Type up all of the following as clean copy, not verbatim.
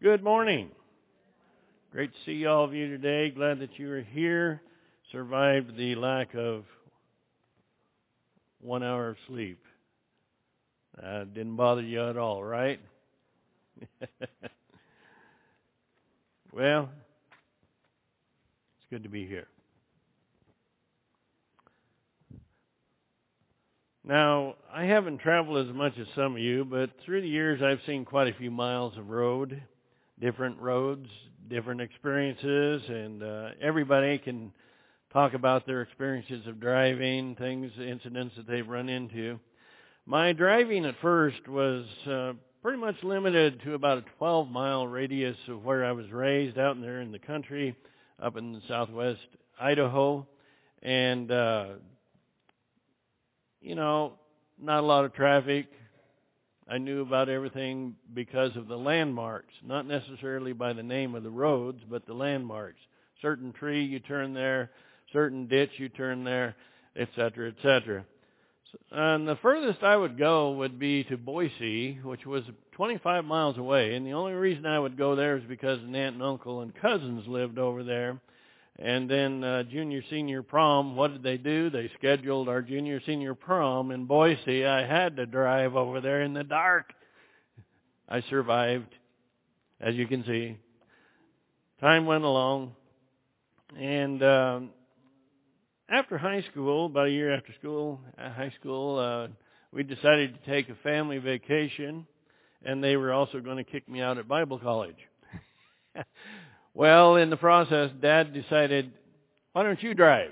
Good morning. Great to see all of you today. Glad that you are here. Survived the lack of 1 hour of sleep. Didn't bother you at all, right? Well, it's good to be here. Now, I haven't traveled as much as some of you, but through the years I've seen quite a few miles of road, different roads, different experiences, and everybody can talk about their experiences of driving, things, incidents that they've run into. My driving at first was pretty much limited to about a 12-mile radius of where I was raised out there in the country, up in southwest Idaho, and not a lot of traffic. I knew about everything because of the landmarks, not necessarily by the name of the roads, but the landmarks. Certain tree, you turn there, certain ditch, you turn there, etc., etc. And the furthest I would go would be to Boise, which was 25 miles away. And the only reason I would go there is because an aunt and uncle and cousins lived over there. And then junior, senior prom, what did they do? They scheduled our junior, senior prom in Boise. I had to drive over there in the dark. I survived, as you can see. Time went along. And after high school, about a year after high school, we decided to take a family vacation. And they were also going to kick me out at Bible college. Well, in the process, Dad decided, why don't you drive?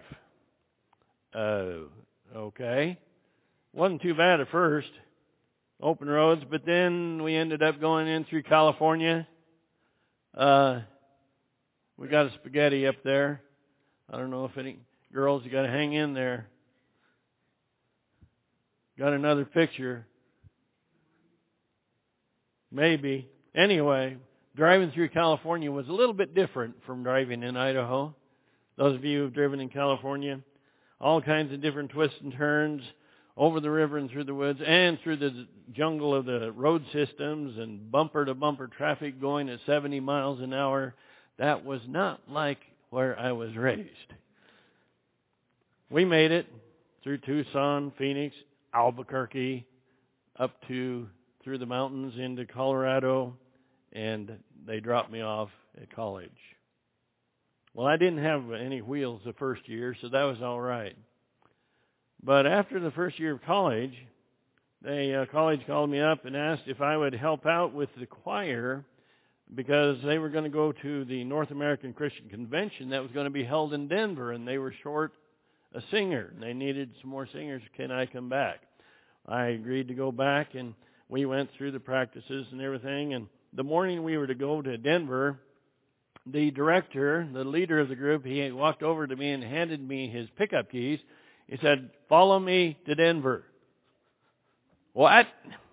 Okay. Wasn't too bad at first, open roads, but then we ended up going in through California. We got a spaghetti up there. I don't know if any girls, you got to hang in there. Got another picture. Maybe. Anyway. Driving through California was a little bit different from driving in Idaho. Those of you who have driven in California, all kinds of different twists and turns, over the river and through the woods, and through the jungle of the road systems, and bumper-to-bumper traffic going at 70 miles an hour. That was not like where I was raised. We made it through Tucson, Phoenix, Albuquerque, up to through the mountains into Colorado, and they dropped me off at college. Well, I didn't have any wheels the first year, so that was all right. But after the first year of college, college called me up and asked if I would help out with the choir because they were going to go to the North American Christian Convention that was going to be held in Denver, and they were short a singer. They needed some more singers. Can I come back? I agreed to go back, and we went through the practices and everything, and the morning we were to go to Denver, the director, the leader of the group, he walked over to me and handed me his pickup keys. He said, "Follow me to Denver." What?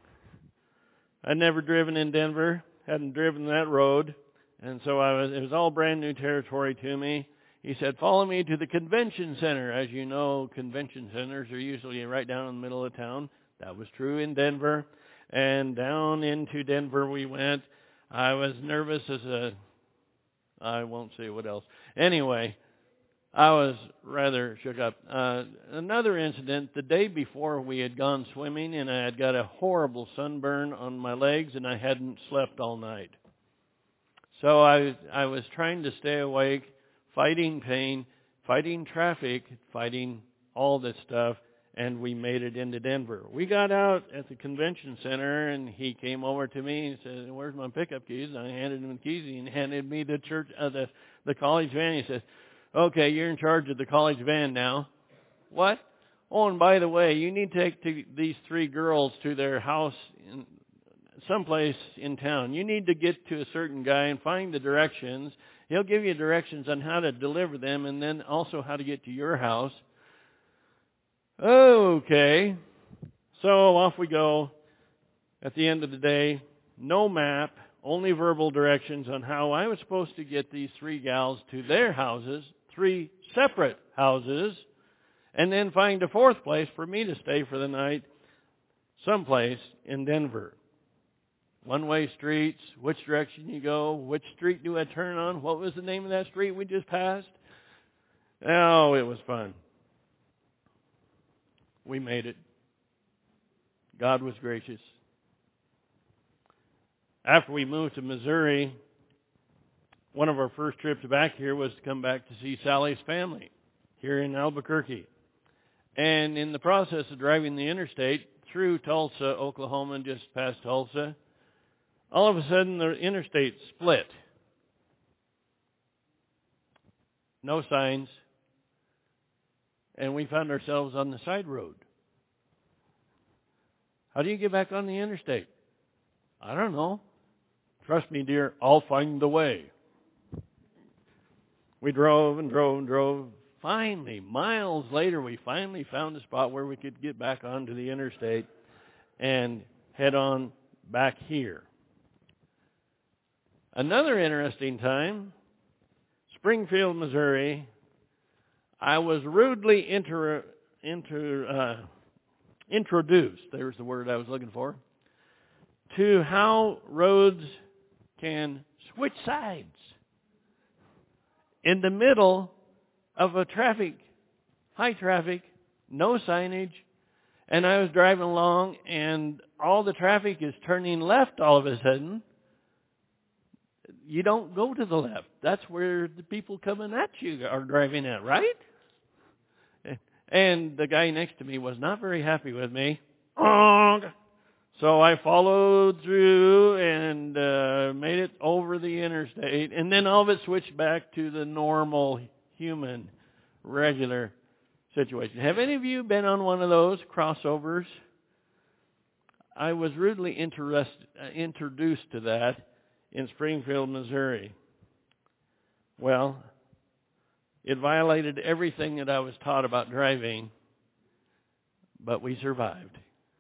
I'd never driven in Denver, hadn't driven that road, and so it was all brand new territory to me. He said, "Follow me to the convention center." As you know, convention centers are usually right down in the middle of town. That was true in Denver. And down into Denver we went. I was nervous I won't say what else. Anyway, I was rather shook up. Another incident, the day before we had gone swimming, and I had got a horrible sunburn on my legs, and I hadn't slept all night. So I was trying to stay awake, fighting pain, fighting traffic, fighting all this stuff. And we made it into Denver. We got out at the convention center, and he came over to me and said, "Where's my pickup keys?" And I handed him the keys, and he handed me the college van. He said, "Okay, you're in charge of the college van now." What? Oh, and by the way, you need to take these three girls to their house in someplace in town. You need to get to a certain guy and find the directions. He'll give you directions on how to deliver them, and then also how to get to your house. Okay, so off we go. At the end of the day, no map, only verbal directions on how I was supposed to get these three gals to their houses, three separate houses, and then find a fourth place for me to stay for the night someplace in Denver. one-way streets, which direction you go, which street do I turn on, what was the name of that street we just passed? Oh, it was fun. We made it. God was gracious. After we moved to Missouri, one of our first trips back here was to come back to see Sally's family here in Albuquerque. And in the process of driving the interstate through Tulsa, Oklahoma, and just past Tulsa, all of a sudden the interstate split. No signs. And we found ourselves on the side road. How do you get back on the interstate? I don't know. Trust me, dear, I'll find the way. We drove and drove and drove. Finally, miles later, we finally found a spot where we could get back onto the interstate and head on back here. Another interesting time, Springfield, Missouri, I was rudely introduced, there's the word I was looking for, to how roads can switch sides in the middle of a high traffic, no signage, and I was driving along and all the traffic is turning left all of a sudden. You don't go to the left. That's where the people coming at you are driving at, right? And the guy next to me was not very happy with me. So I followed through and made it over the interstate. And then all of it switched back to the normal, human, regular situation. Have any of you been on one of those crossovers? I was rudely introduced to that in Springfield, Missouri. Well, it violated everything that I was taught about driving, but we survived.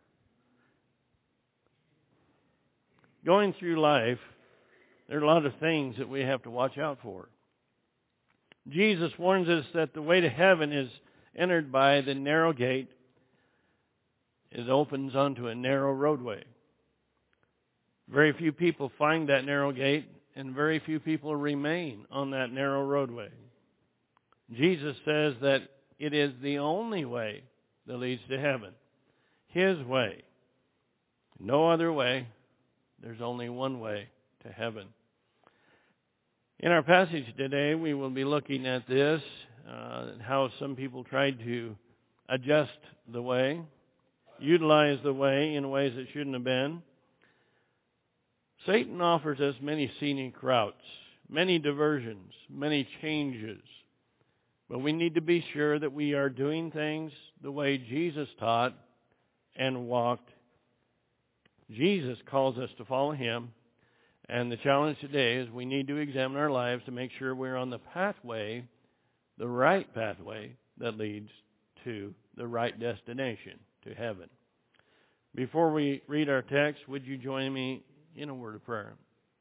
Going through life, there are a lot of things that we have to watch out for. Jesus warns us that the way to heaven is entered by the narrow gate. It opens onto a narrow roadway. Very few people find that narrow gate, and very few people remain on that narrow roadway. Jesus says that it is the only way that leads to heaven. His way. No other way. There's only one way to heaven. In our passage today, we will be looking at this, how some people tried to adjust the way, utilize the way in ways that shouldn't have been. Satan offers us many scenic routes, many diversions, many changes. But we need to be sure that we are doing things the way Jesus taught and walked. Jesus calls us to follow him. And the challenge today is we need to examine our lives to make sure we're on the pathway, the right pathway that leads to the right destination, to heaven. Before we read our text, would you join me in a word of prayer?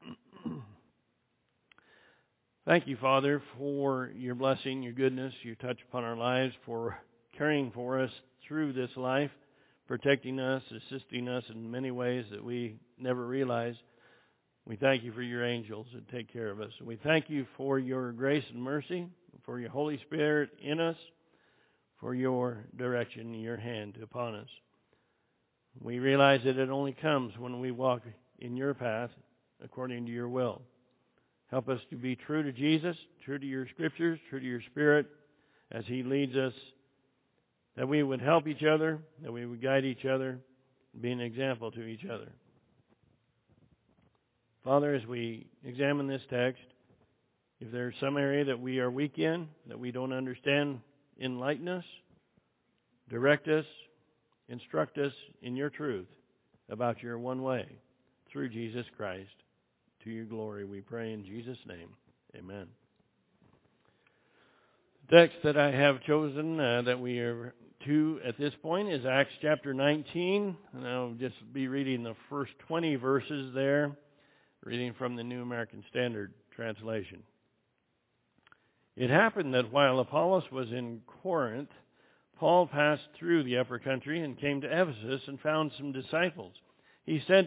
Thank you, Father, for your blessing, your goodness, your touch upon our lives, for caring for us through this life, protecting us, assisting us in many ways that we never realized. We thank you for your angels that take care of us. We thank you for your grace and mercy, for your Holy Spirit in us, for your direction and your hand upon us. We realize that it only comes when we walk in your path according to your will. Help us to be true to Jesus, true to your scriptures, true to your Spirit as he leads us, that we would help each other, that we would guide each other, be an example to each other. Father, as we examine this text, if there's some area that we are weak in, that we don't understand, enlighten us, direct us, instruct us in your truth about your one way through Jesus Christ. To your glory, we pray in Jesus' name. Amen. The text that I have chosen that we are to at this point is Acts chapter 19. And I'll just be reading the first 20 verses there, reading from the New American Standard Translation. It happened that while Apollos was in Corinth, Paul passed through the upper country and came to Ephesus and found some disciples. He said to them,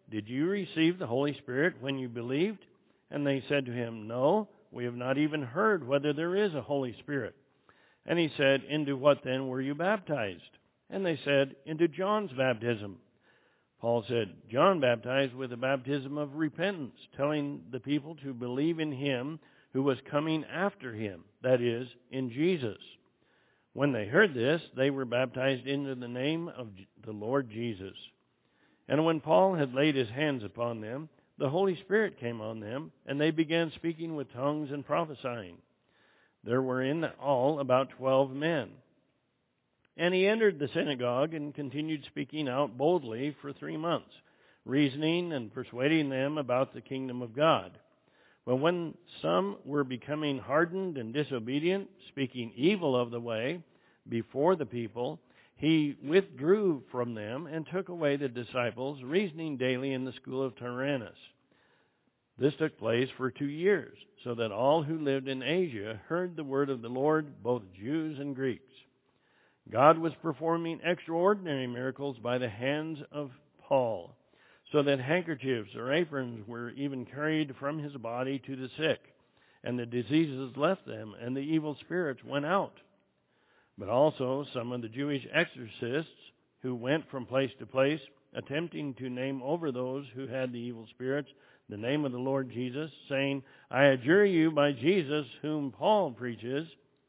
did you receive the Holy Spirit when you believed? And they said to him, no, we have not even heard whether there is a Holy Spirit. And he said, into what then were you baptized? And they said, into John's baptism. Paul said, John baptized with the baptism of repentance, telling the people to believe in him who was coming after him, that is, in Jesus. When they heard this, they were baptized into the name of the Lord Jesus. And when Paul had laid his hands upon them, the Holy Spirit came on them, and they began speaking with tongues and prophesying. There were in all about 12 men. And he entered the synagogue and continued speaking out boldly for 3 months, reasoning and persuading them about the kingdom of God. But when some were becoming hardened and disobedient, speaking evil of the way before the people, he withdrew from them and took away the disciples, reasoning daily in the school of Tyrannus. This took place for 2 years, so that all who lived in Asia heard the word of the Lord, both Jews and Greeks. God was performing extraordinary miracles by the hands of Paul, so that handkerchiefs or aprons were even carried from his body to the sick, and the diseases left them, and the evil spirits went out. But also some of the Jewish exorcists who went from place to place, attempting to name over those who had the evil spirits the name of the Lord Jesus, saying, I adjure you by Jesus whom Paul preaches.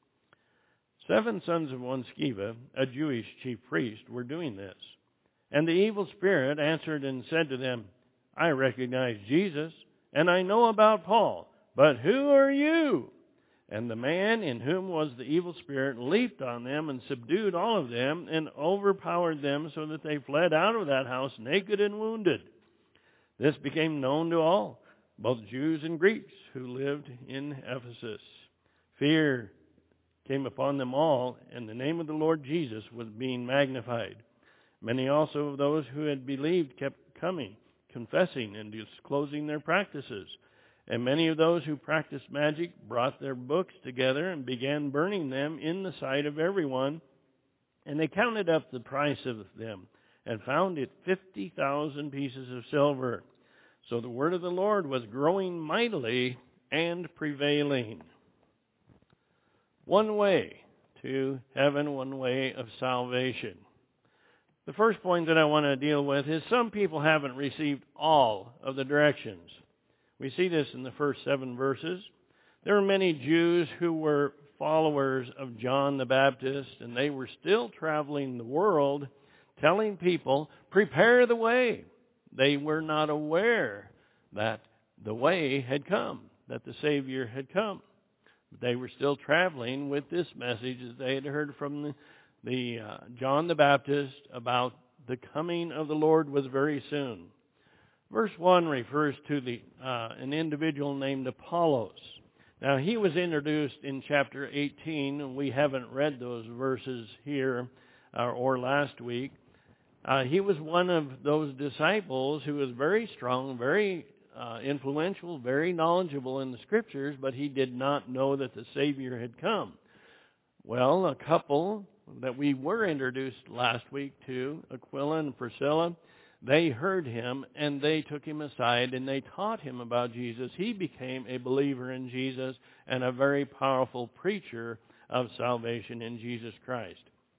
7 sons of one Sceva, a Jewish chief priest, were doing this. And the evil spirit answered and said to them, I recognize Jesus, and I know about Paul, but who are you? And the man in whom was the evil spirit leaped on them and subdued all of them and overpowered them so that they fled out of that house naked and wounded. This became known to all, both Jews and Greeks who lived in Ephesus. Fear came upon them all, and the name of the Lord Jesus was being magnified. Many also of those who had believed kept coming, confessing and disclosing their practices. And many of those who practiced magic brought their books together and began burning them in the sight of everyone. And they counted up the price of them and found it 50,000 pieces of silver. So the word of the Lord was growing mightily and prevailing. One way to heaven, one way of salvation. The first point that I want to deal with is some people haven't received all of the directions. We see this in the first 7 verses. There were many Jews who were followers of John the Baptist, and they were still traveling the world telling people, prepare the way. They were not aware that the way had come, that the Savior had come. They were still traveling with this message that they had heard from the John the Baptist about the coming of the Lord was very soon. Verse 1 refers to an individual named Apollos. Now, he was introduced in chapter 18, and we haven't read those verses here or last week. He was one of those disciples who was very strong, very influential, very knowledgeable in the Scriptures, but he did not know that the Savior had come. Well, a couple that we were introduced last week to, Aquila and Priscilla, they heard him and they took him aside and they taught him about Jesus. He became a believer in Jesus and a very powerful preacher of salvation in Jesus Christ.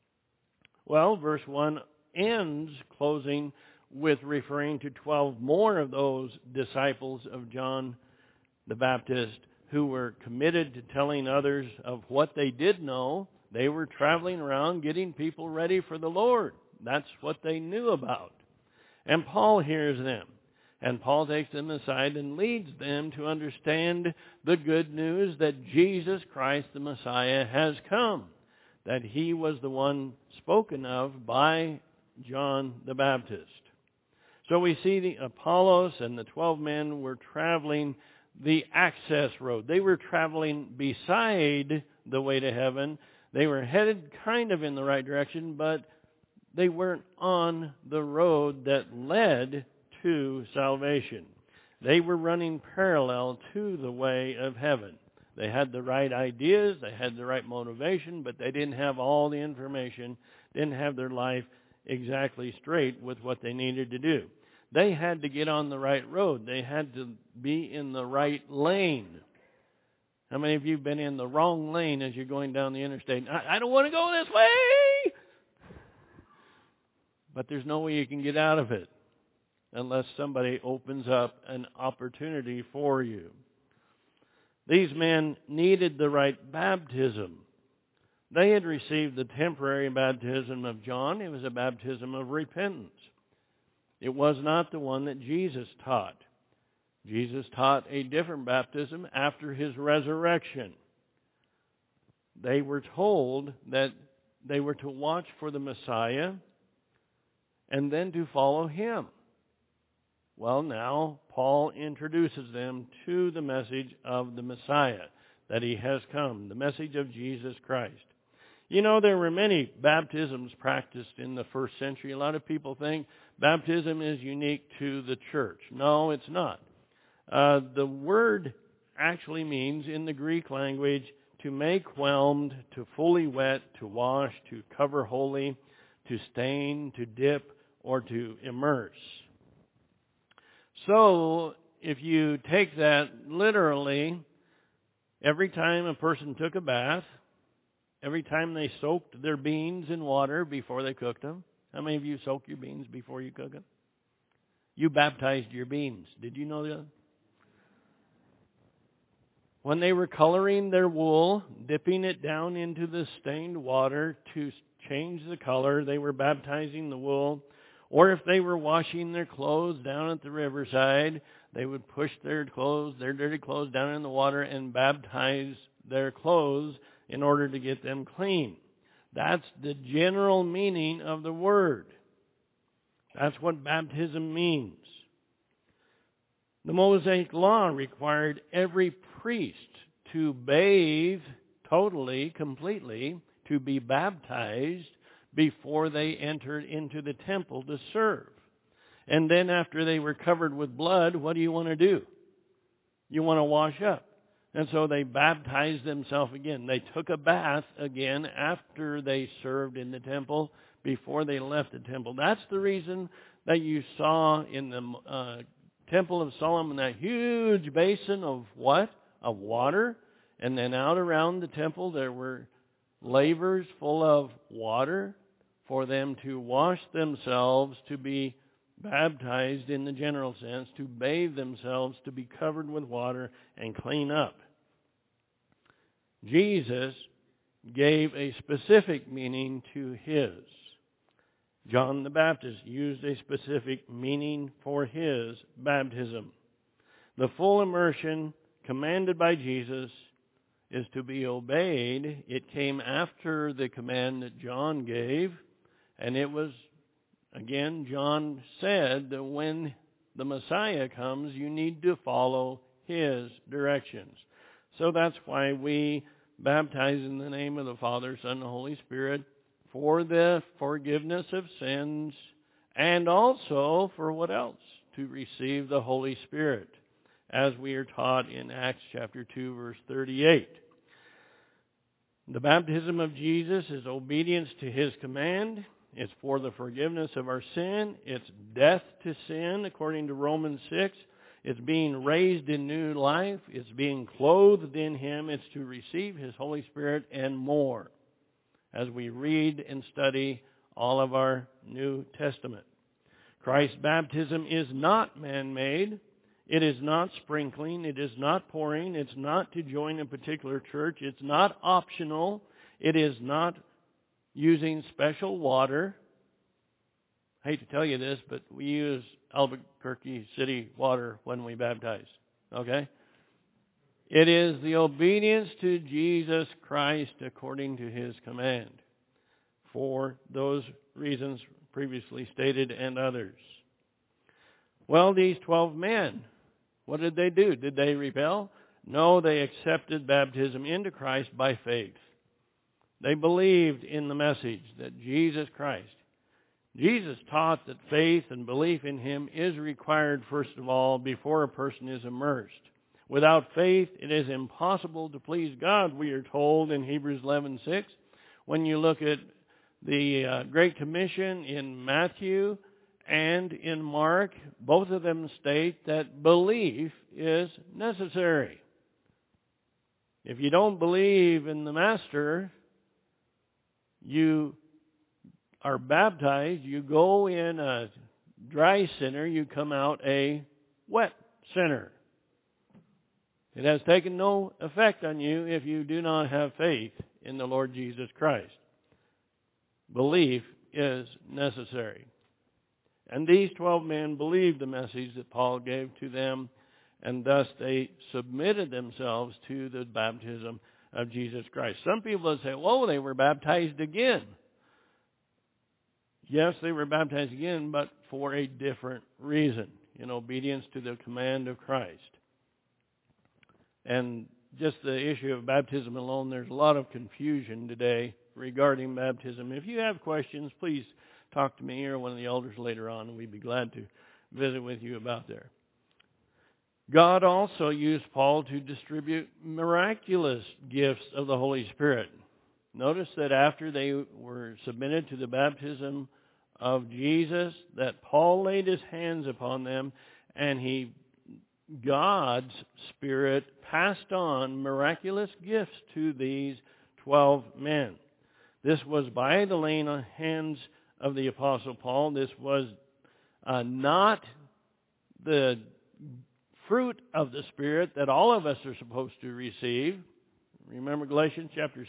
Well, verse 1 ends closing with referring to 12 more of those disciples of John the Baptist who were committed to telling others of what they did know. They were traveling around getting people ready for the Lord. That's what they knew about. And Paul hears them. And Paul takes them aside and leads them to understand the good news that Jesus Christ the Messiah has come. That he was the one spoken of by John the Baptist. So we see the Apollos and the 12 men were traveling the access road. They were traveling beside the way to heaven. They were headed kind of in the right direction, but they weren't on the road that led to salvation. They were running parallel to the way of heaven. They had the right ideas, they had the right motivation, but they didn't have all the information, didn't have their life exactly straight with what they needed to do. They had to get on the right road. They had to be in the right lane. How many of you have been in the wrong lane as you're going down the interstate? I don't want to go this way! But there's no way you can get out of it unless somebody opens up an opportunity for you. These men needed the right baptism. They had received the temporary baptism of John. It was a baptism of repentance. It was not the one that Jesus taught. Jesus taught a different baptism after his resurrection. They were told that they were to watch for the Messiah and then to follow him. Well, now Paul introduces them to the message of the Messiah, that he has come, the message of Jesus Christ. You know, there were many baptisms practiced in the first century. A lot of people think baptism is unique to the church. No, it's not. The word actually means, in the Greek language, to make whelmed, to fully wet, to wash, to cover wholly, to stain, to dip, or to immerse. So, if you take that literally, every time a person took a bath, every time they soaked their beans in water before they cooked them. How many of you soak your beans before you cook them? You baptized your beans. Did you know that? When they were coloring their wool, dipping it down into the stained water to change the color, they were baptizing the wool. Or if they were washing their clothes down at the riverside, they would push their dirty clothes down in the water and baptize their clothes in order to get them clean. That's the general meaning of the word. That's what baptism means. The Mosaic Law required every priest to bathe totally, completely, to be baptized before they entered into the temple to serve. And then after they were covered with blood, what do you want to do? You want to wash up. And so they baptized themselves again. They took a bath again after they served in the temple, before they left the temple. That's the reason that you saw in the Temple of Solomon that huge basin of what? Of water. And then out around the temple there were lavers full of water for them to wash themselves, to be baptized in the general sense, to bathe themselves, to be covered with water and clean up. Jesus gave a specific meaning to his. John the Baptist used a specific meaning for his baptism. The full immersion commanded by Jesus is to be obeyed. It came after the command that John gave, and it was, again, John said that when the Messiah comes, you need to follow his directions. So that's why we baptize in the name of the Father, Son, and Holy Spirit for the forgiveness of sins, and also for what else? To receive the Holy Spirit, as we are taught in Acts chapter 2, verse 38. The baptism of Jesus is obedience to his command. It's for the forgiveness of our sin. It's death to sin, according to Romans 6. It's being raised in new life. It's being clothed in him. It's to receive his Holy Spirit and more, as we read and study all of our New Testament. Christ's baptism is not man-made. It is not sprinkling. It is not pouring. It's not to join a particular church. It's not optional. It is not using special water. I hate to tell you this, but we use Albuquerque city water when we baptize. Okay? It is the obedience to Jesus Christ according to his command, for those reasons previously stated and others. Well, these 12 men, what did they do? Did they rebel? No, they accepted baptism into Christ by faith. They believed in the message that Jesus taught that faith and belief in him is required, first of all, before a person is immersed. Without faith, it is impossible to please God, we are told in Hebrews 11:6. When you look at the Great Commission in Matthew and in Mark, both of them state that belief is necessary. If you don't believe in the Master, you are baptized, you go in a dry sinner, you come out a wet sinner. It has taken no effect on you if you do not have faith in the Lord Jesus Christ. Belief is necessary. And these 12 men believed the message that Paul gave to them, and thus they submitted themselves to the baptism of Jesus Christ. Some people say, "Whoa, they were baptized again." Yes, they were baptized again, but for a different reason, in obedience to the command of Christ. And just the issue of baptism alone, there's a lot of confusion today regarding baptism. If you have questions, please talk to me or one of the elders later on, and we'd be glad to visit with you about there. God also used Paul to distribute miraculous gifts of the Holy Spirit. Notice that after they were submitted to the baptism of Jesus, that Paul laid his hands upon them, and God's Spirit passed on miraculous gifts to these 12 men. This was by the laying on hands of the Apostle Paul. This was not the fruit of the Spirit that all of us are supposed to receive. Remember Galatians chapter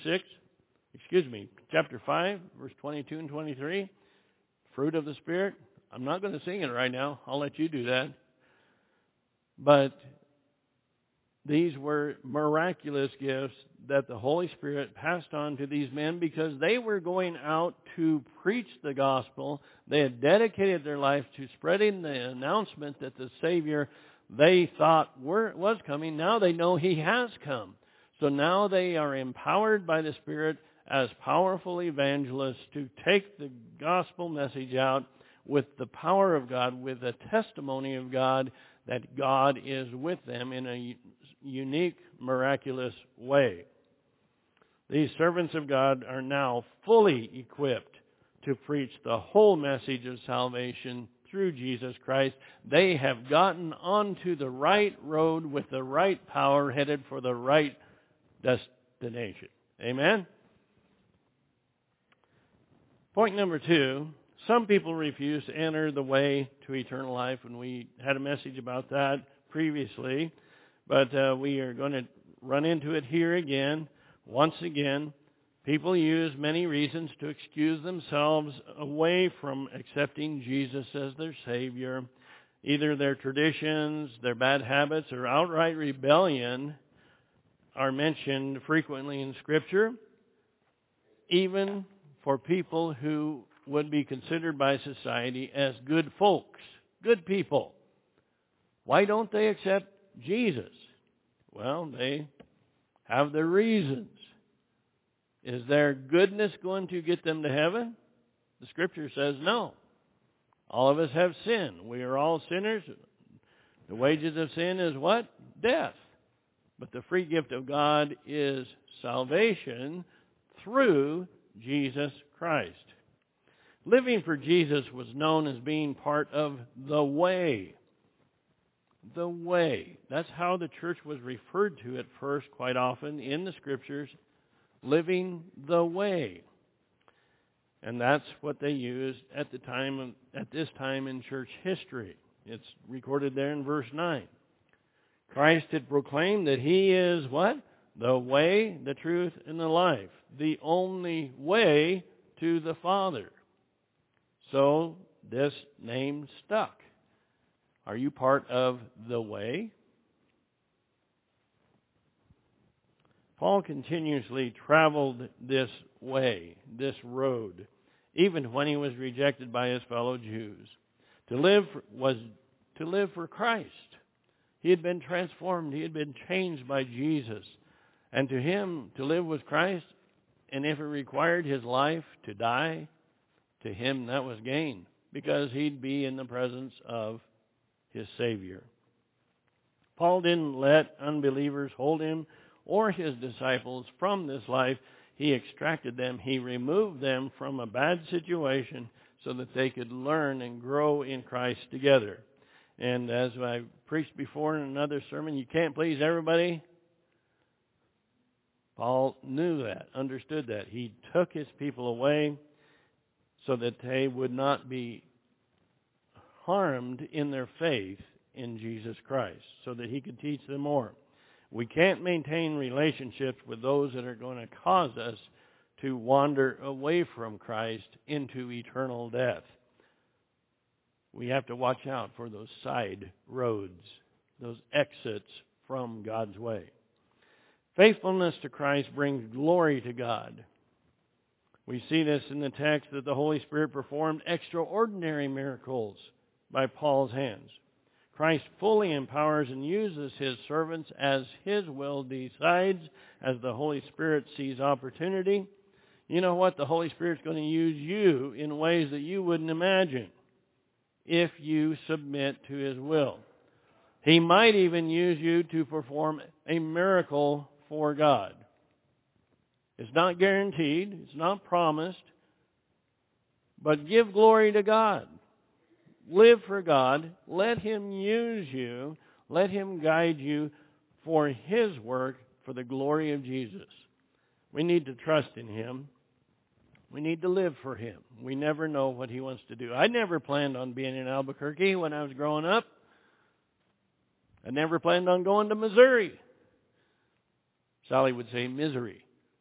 5, verse 22 and 23. Fruit of the Spirit. I'm not going to sing it right now. I'll let you do that. But these were miraculous gifts that the Holy Spirit passed on to these men because they were going out to preach the gospel. They had dedicated their life to spreading the announcement that the Savior they thought was coming. Now they know He has come. So now they are empowered by the Spirit as powerful evangelists to take the gospel message out with the power of God, with the testimony of God, that God is with them in a unique, miraculous way. These servants of God are now fully equipped to preach the whole message of salvation through Jesus Christ. They have gotten onto the right road with the right power, headed for the right destination. Amen? Point number 2. Some people refuse to enter the way to eternal life, and we had a message about that previously, but we are going to run into it here again. Once again, people use many reasons to excuse themselves away from accepting Jesus as their Savior. Either their traditions, their bad habits, or outright rebellion are mentioned frequently in Scripture, even for people who would be considered by society as good folks, good people. Why don't they accept Jesus? Well, they have their reasons. Is their goodness going to get them to heaven? The Scripture says no. All of us have sin. We are all sinners. The wages of sin is what? Death. But the free gift of God is salvation through Jesus Christ. Living for Jesus was known as being part of the way. The way. That's how the church was referred to at first quite often in the Scriptures. Living the way. And that's what they used at this time in church history. It's recorded there in verse 9. Christ had proclaimed that He is what? The way, the truth, and the life. The only way to the Father. So this name stuck. Are you part of the way? Paul continuously traveled this way, this road, even when he was rejected by his fellow Jews. To live was to live for Christ. He had been transformed. He had been changed by Jesus. And to him, to live was Christ. And if it required his life to die, to him that was gain, because he'd be in the presence of his Savior. Paul didn't let unbelievers hold him or his disciples from this life. He extracted them. He removed them from a bad situation so that they could learn and grow in Christ together. And as I preached before in another sermon, you can't please everybody. Paul knew that, understood that. He took his people away so that they would not be harmed in their faith in Jesus Christ, so that he could teach them more. We can't maintain relationships with those that are going to cause us to wander away from Christ into eternal death. We have to watch out for those side roads, those exits from God's way. Faithfulness to Christ brings glory to God. We see this in the text that the Holy Spirit performed extraordinary miracles by Paul's hands. Christ fully empowers and uses his servants as his will decides, as the Holy Spirit sees opportunity. You know what? The Holy Spirit's going to use you in ways that you wouldn't imagine if you submit to his will. He might even use you to perform a miracle for God. It's not guaranteed. It's not promised. But give glory to God. Live for God. Let him use you. Let him guide you for his work for the glory of Jesus. We need to trust in him. We need to live for him. We never know what he wants to do. I never planned on being in Albuquerque when I was growing up. I never planned on going to Missouri. Sally would say misery.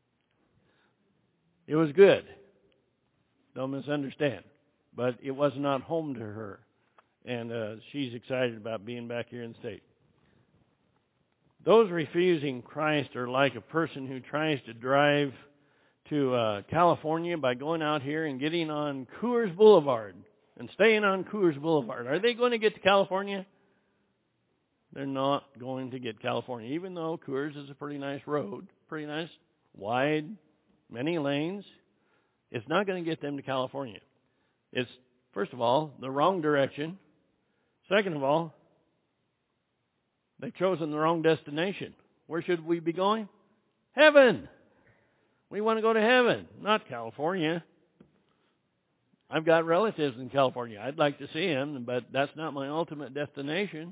It was good. Don't misunderstand. But it was not home to her. And she's excited about being back here in the state. Those refusing Christ are like a person who tries to drive to California by going out here and getting on Coors Boulevard and staying on Coors Boulevard. Are they going to get to California? They're not going to get California, even though Coors is a pretty nice road, pretty nice, wide, many lanes. It's not going to get them to California. It's, first of all, the wrong direction. Second of all, they've chosen the wrong destination. Where should we be going? Heaven. We want to go to heaven, not California. I've got relatives in California. I'd like to see them, but that's not my ultimate destination.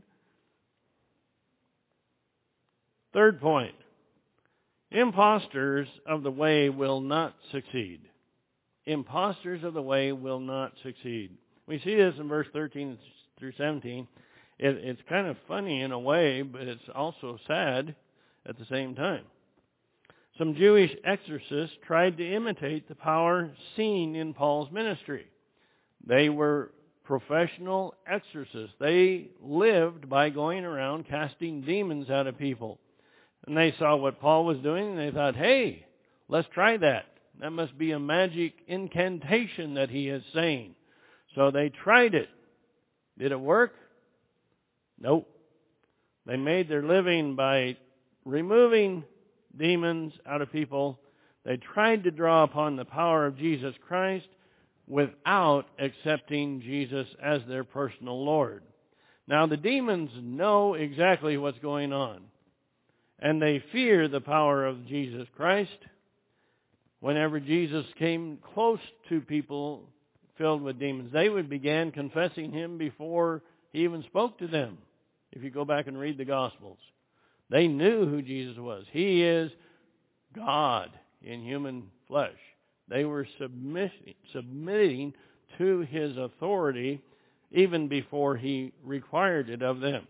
Third point, imposters of the way will not succeed. Imposters of the way will not succeed. We see this in verse 13 through 17. It's kind of funny in a way, but it's also sad at the same time. Some Jewish exorcists tried to imitate the power seen in Paul's ministry. They were professional exorcists. They lived by going around casting demons out of people. And they saw what Paul was doing, and they thought, hey, let's try that. That must be a magic incantation that he is saying. So they tried it. Did it work? Nope. They made their living by removing demons out of people. They tried to draw upon the power of Jesus Christ without accepting Jesus as their personal Lord. Now, the demons know exactly what's going on. And they fear the power of Jesus Christ. Whenever Jesus came close to people filled with demons, they would begin confessing him before he even spoke to them. If you go back and read the Gospels, they knew who Jesus was. He is God in human flesh. They were submitting to his authority even before he required it of them.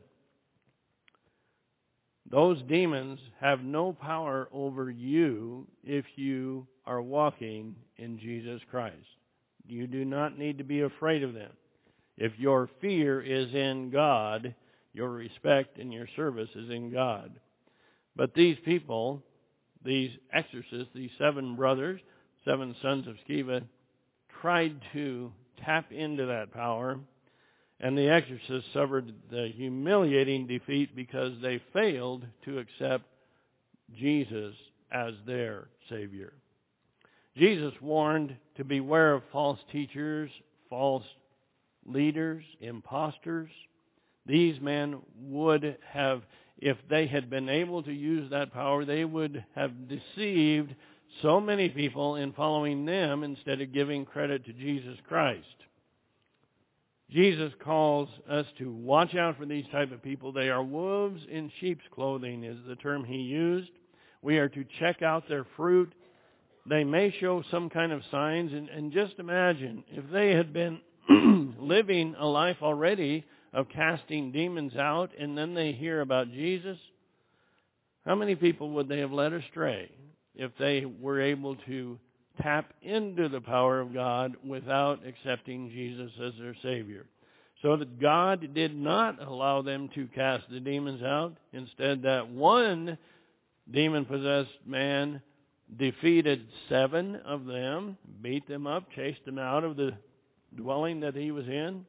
Those demons have no power over you if you are walking in Jesus Christ. You do not need to be afraid of them. If your fear is in God, your respect and your service is in God. But these people, these exorcists, these 7 brothers, 7 sons of Sceva, tried to tap into that power. And the exorcists suffered the humiliating defeat because they failed to accept Jesus as their Savior. Jesus warned to beware of false teachers, false leaders, imposters. These men would have, if they had been able to use that power, they would have deceived so many people in following them instead of giving credit to Jesus Christ. Jesus calls us to watch out for these type of people. They are wolves in sheep's clothing is the term he used. We are to check out their fruit. They may show some kind of signs. And just imagine if they had been living a life already of casting demons out, and then they hear about Jesus, how many people would they have led astray if they were able to tap into the power of God without accepting Jesus as their Savior? So that God did not allow them to cast the demons out. Instead, that one demon-possessed man defeated 7 of them, beat them up, chased them out of the dwelling that he was in.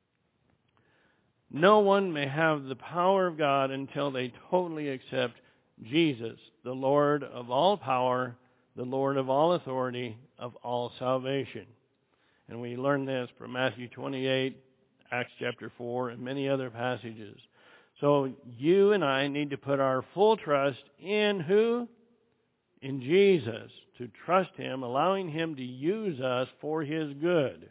No one may have the power of God until they totally accept Jesus, the Lord of all power, the Lord of all authority, of all salvation. And we learn this from Matthew 28, Acts chapter 4, and many other passages. So you and I need to put our full trust in who? In Jesus, to trust Him, allowing Him to use us for His good.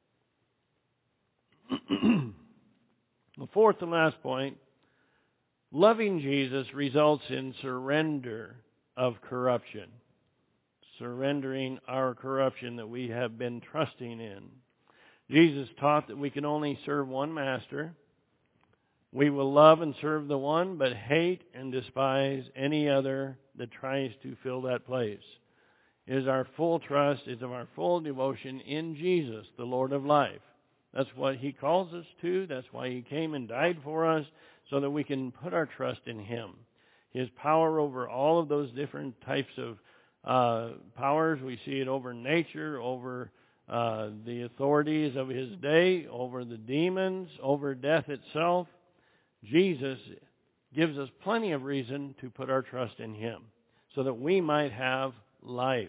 The fourth and last point, loving Jesus results in surrender of corruption. Surrendering our corruption that we have been trusting in. Jesus taught that we can only serve one master. We will love and serve the one, but hate and despise any other that tries to fill that place. It is our full trust, it is our full devotion in Jesus, the Lord of life. That's what He calls us to. That's why He came and died for us, so that we can put our trust in Him. His power over all of those different types of powers. We see it over nature, over the authorities of His day, over the demons, over death itself. Jesus gives us plenty of reason to put our trust in Him so that we might have life.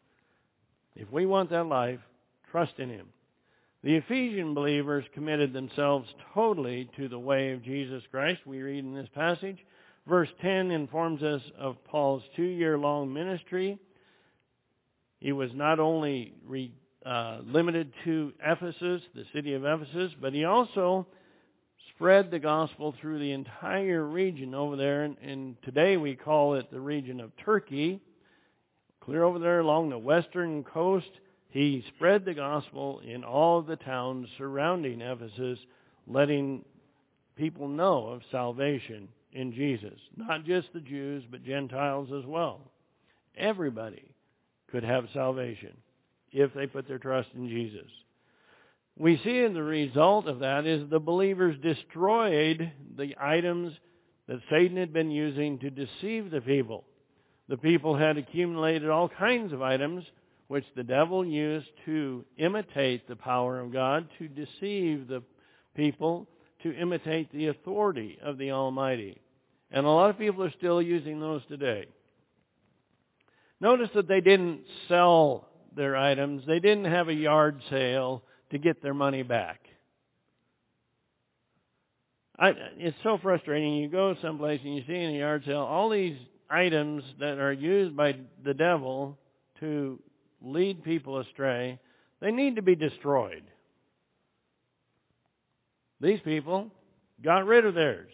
If we want that life, trust in Him. The Ephesian believers committed themselves totally to the way of Jesus Christ. We read in this passage. Verse 10 informs us of Paul's 2-year-long ministry. He was not only limited to Ephesus, the city of Ephesus, but he also spread the gospel through the entire region over there. And today we call it the region of Turkey. Clear over there along the western coast. He spread the gospel in all of the towns surrounding Ephesus, letting people know of salvation in Jesus. Not just the Jews, but Gentiles as well. Everybody could have salvation if they put their trust in Jesus. We see in the result of that is the believers destroyed the items that Satan had been using to deceive the people. The people had accumulated all kinds of items which the devil used to imitate the power of God, to deceive the people, to imitate the authority of the Almighty. And a lot of people are still using those today. Notice that they didn't sell their items. They didn't have a yard sale to get their money back. It's so frustrating. You go someplace and you see in a yard sale all these items that are used by the devil to lead people astray. They need to be destroyed. These people got rid of theirs.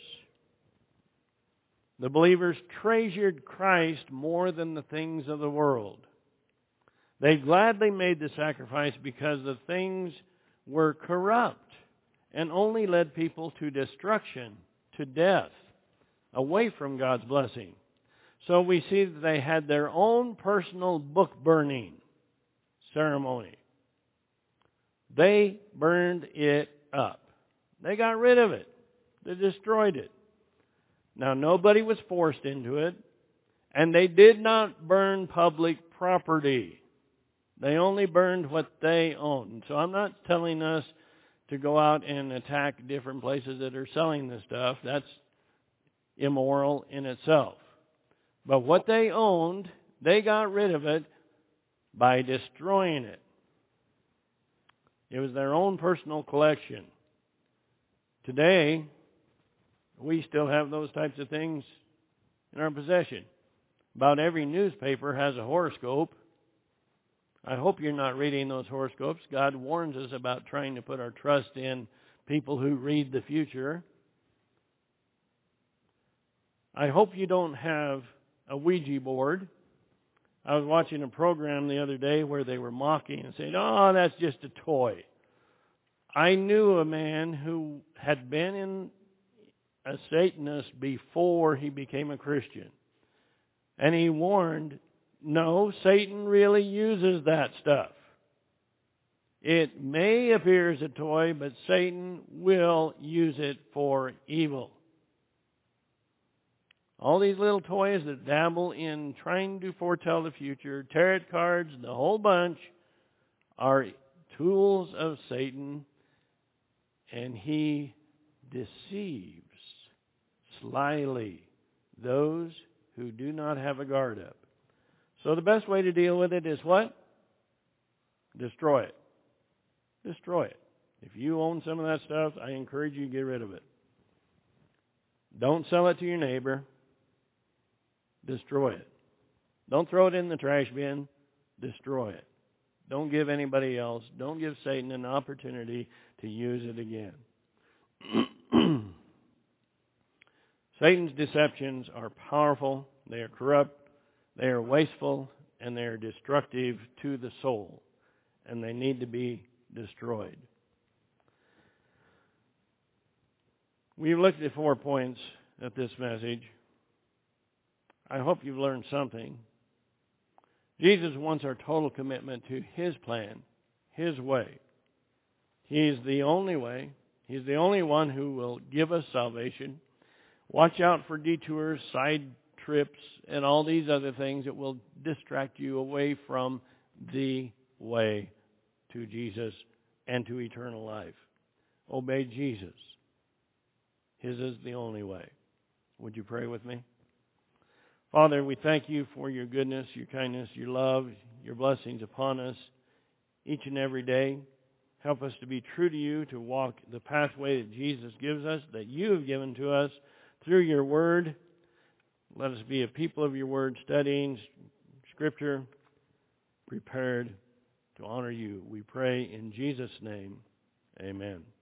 The believers treasured Christ more than the things of the world. They gladly made the sacrifice because the things were corrupt and only led people to destruction, to death, away from God's blessing. So we see that they had their own personal book burning ceremony. They burned it up. They got rid of it. They destroyed it. Now, nobody was forced into it, and they did not burn public property. They only burned what they owned. So I'm not telling us to go out and attack different places that are selling this stuff. That's immoral in itself. But what they owned, they got rid of it by destroying it. It was their own personal collection. Today, we still have those types of things in our possession. About every newspaper has a horoscope. I hope you're not reading those horoscopes. God warns us about trying to put our trust in people who read the future. I hope you don't have a Ouija board. I was watching a program the other day where they were mocking and saying, "Oh, that's just a toy." I knew a man who had been a Satanist before he became a Christian. And he warned, no, Satan really uses that stuff. It may appear as a toy, but Satan will use it for evil. All these little toys that dabble in trying to foretell the future, tarot cards, the whole bunch, are tools of Satan, and he deceives slyly those who do not have a guard up. So the best way to deal with it is what? Destroy it. Destroy it. If you own some of that stuff, I encourage you to get rid of it. Don't sell it to your neighbor. Destroy it. Don't throw it in the trash bin. Destroy it. Don't give anybody else, don't give Satan an opportunity to use it again. Satan's deceptions are powerful, they are corrupt, they are wasteful, and they are destructive to the soul. And they need to be destroyed. We've looked at 4 points at this message. I hope you've learned something. Jesus wants our total commitment to His plan, His way. He's the only way. He's the only one who will give us salvation. Watch out for detours, side trips, and all these other things that will distract you away from the way to Jesus and to eternal life. Obey Jesus. His is the only way. Would you pray with me? Father, we thank you for your goodness, your kindness, your love, your blessings upon us each and every day. Help us to be true to you, to walk the pathway that Jesus gives us, that you have given to us through your word. Let us be a people of your word, studying Scripture, prepared to honor you. We pray in Jesus' name. Amen.